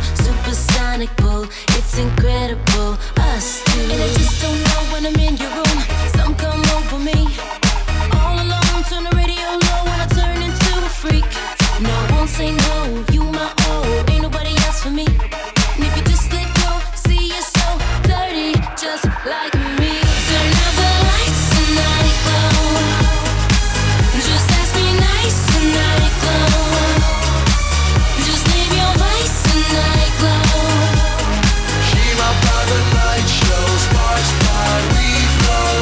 supersonic pull. It's incredible, us two. And I just don't know when I'm in your room. Some come over me. All alone, turn the radio low when I turn into a freak. No, I won't say no, you my all. Ain't nobody else for me. And if you just let go, see you're so dirty, just like me. Turn out the lights and let it glow. Just ask me nice and let it glow. Just leave your vice and let it glow. Keep my private light show, sparks fly, we flow.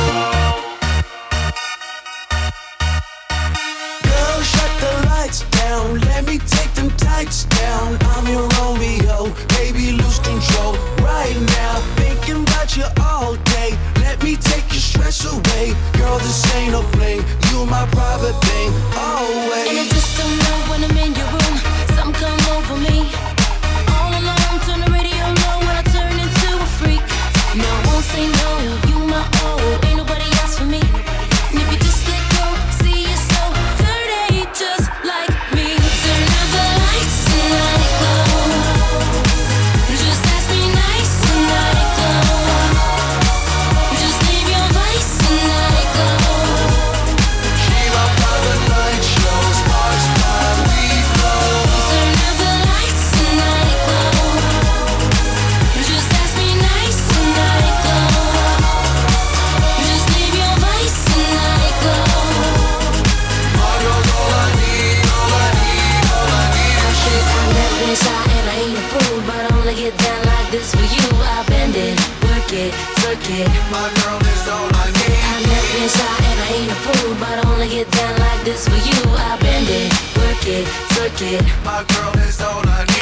Girl, shut the lights down, let me take them tights down. I'm your Romeo, baby, lose control right now. Thinking about you all day, let me take your stress away. Girl, this ain't no fling, you my private thing, always. And I just don't know when I'm in your room. Some come over me. All alone, turn the radio low when I turn into a freak. No, I won't say no, you my all. Ain't nobody else for me. And if you just let go, see you're so dirty, just like me. Turn out the lights and let it glow. Just ask me nice and let it glow. Just leave your vice and let it glow. Keep my private light show, sparks fly, we flow. Turn out the lights and let it glow. Just ask me nice and let it glow. Just leave your vice and let it glow. My girl's all I need, all I need, all I need is you. I've never been shy and I ain't a fool, but I only get down like this for you. I bend it, work it, twerk it. My girl is all I need. I've never been shy and I ain't a fool, but I only get down like this for you. I bend it, work it, twerk it. My girl is all I need.